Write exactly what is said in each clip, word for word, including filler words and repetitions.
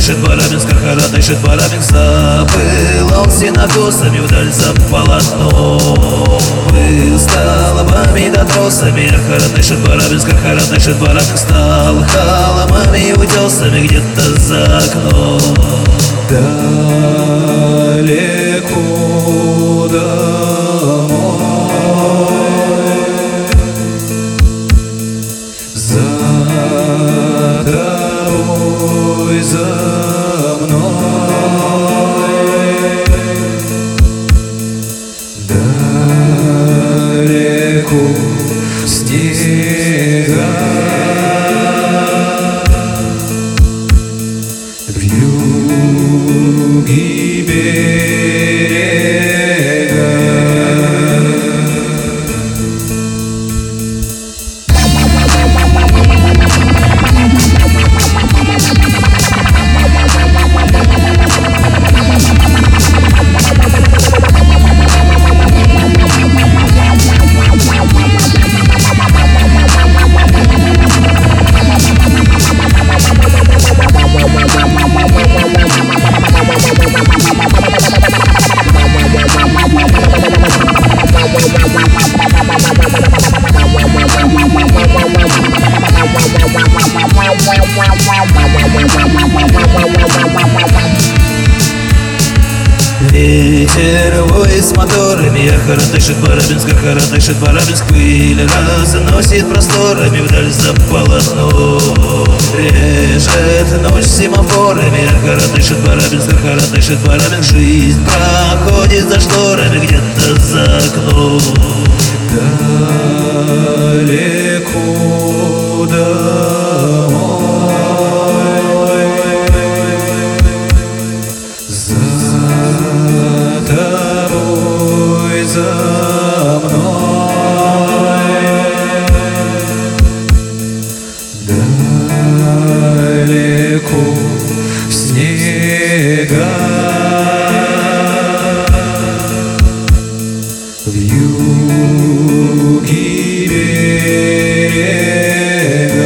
дышит Барабинск, Архара дышит Барабинск. Забыл он синокосами вдаль за полотно. Был столбами да тросами, Архара дышит Барабинск, Архара дышит Барабинск. Стал холмами и утесами где-то за окном. Далеко домой, за тобой, за мной, далеко снега, вьюги берега. Ветер воет с моторами, Архара дышит Барабинск, Архара дышит Барабинск. Пыль разносит просторами вдаль за полотно. Режет ночь семафорами, Архара дышит Барабинск, Архара дышит Барабинск. Жизнь проходит за шторами где-то за окном. Далеко домой, за тобой, за мной, далеко в снега, вьюги берега.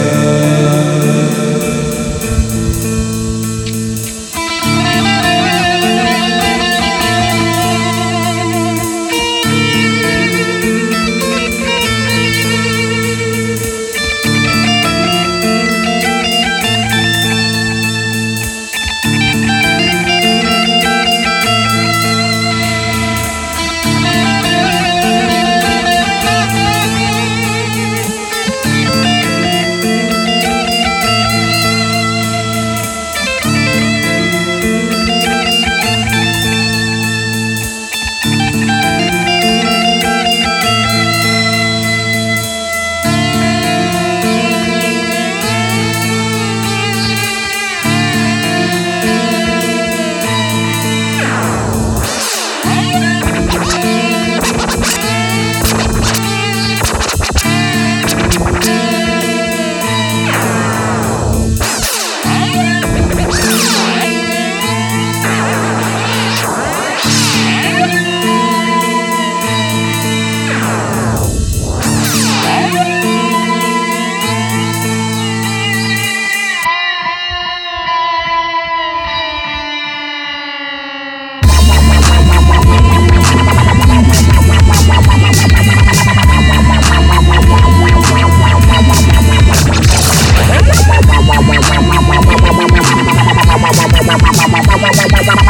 Bye.